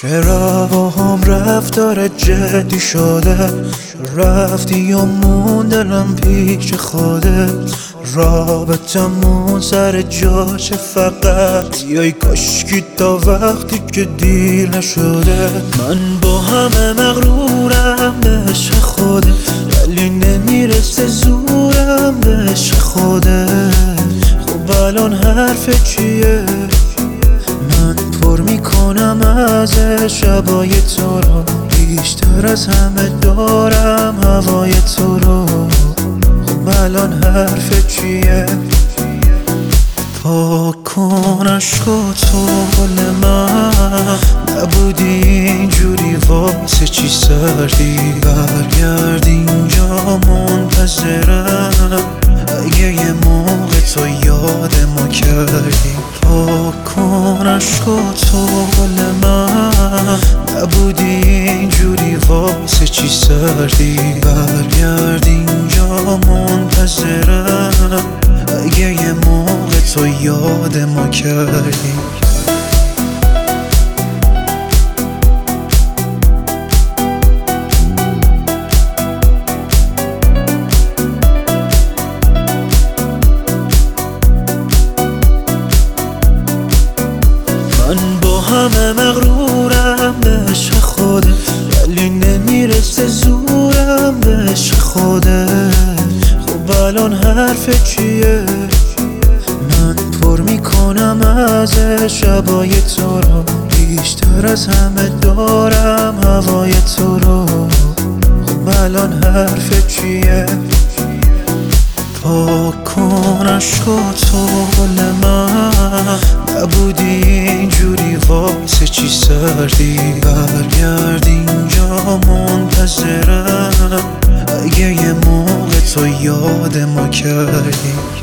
چرا با هم رفتار جدی شده؟ رفتی یا موندنم پیش خودت؟ رابطمون سر جاشه فقط یای کاشکی تا وقتی که دیر نشده. من با همه مغرورم به عشق خودت، ولی نمیرسه زورم به عشق خودت. خب الان حرف چیه؟ من پر میکنم از شبای تو رو، بیشتر از همه دارم هوای تو رو. خب الان حرف چیه؟ پاک کن عشقا تو گل من، نبودی اینجوری واسه چی سردی؟ برگرد اینجا منتظرم، اگه یه موقع تو یاد ما کردی. پاک کن عشقا تو گل من، نبودی اینجوری واسه چی سردی؟ برگرد اینجا منتظرم، اگه یه موقع تو یاد ما کردی. من با همه مغرورم به عشق خودت، ولی نمیرسه زورم به عشق خودت. خب الان حرف چیه؟ من پر میکنم از شبای تو رو، بیشتر از همه دارم هوای تو رو. خب الان حرف چیه؟ پاک کن عشقا تو گل من، نبودی اینجوری واسه چی سردی؟ برگرد اینجا منتظرم، اگه یه موقع تو یاد ما کردی.